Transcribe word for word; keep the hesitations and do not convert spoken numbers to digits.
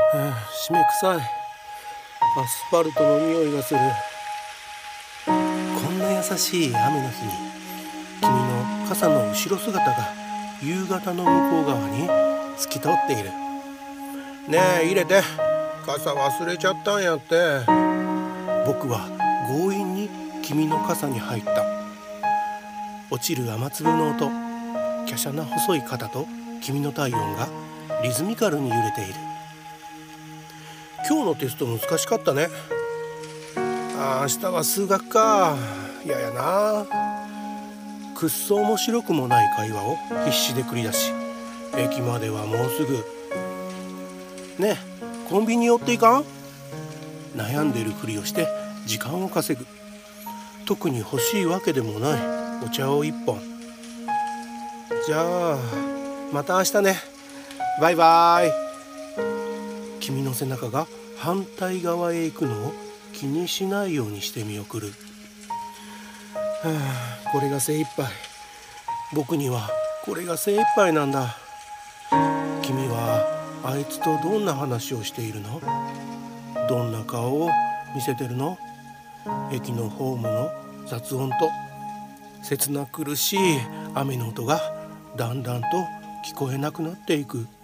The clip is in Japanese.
はあ、しめ臭いアスファルトの匂いがする。こんな優しい雨の日に君の傘の後ろ姿が夕方の向こう側に透き通っている。ねえ入れて、傘忘れちゃったんやって。僕は強引に君の傘に入った。落ちる雨粒の音、華奢な細い肩と君の体温がリズミカルに揺れている。今日のテスト難しかったね。あー明日は数学か。嫌やな。くっそ面白くもない会話を必死で繰り出し、駅まではもうすぐ。ねえコンビニ寄っていかん？悩んでるふりをして時間を稼ぐ。特に欲しいわけでもないお茶を一本。じゃあまた明日ね。バイバイ。君の背中が反対側へ行くのを気にしないようにして見送る。はあ、これが精一杯。僕にはこれが精一杯なんだ。君はあいつとどんな話をしているの？どんな顔を見せてるの？駅のホームの雑音と切な苦しい雨の音がだんだんと聞こえなくなっていく。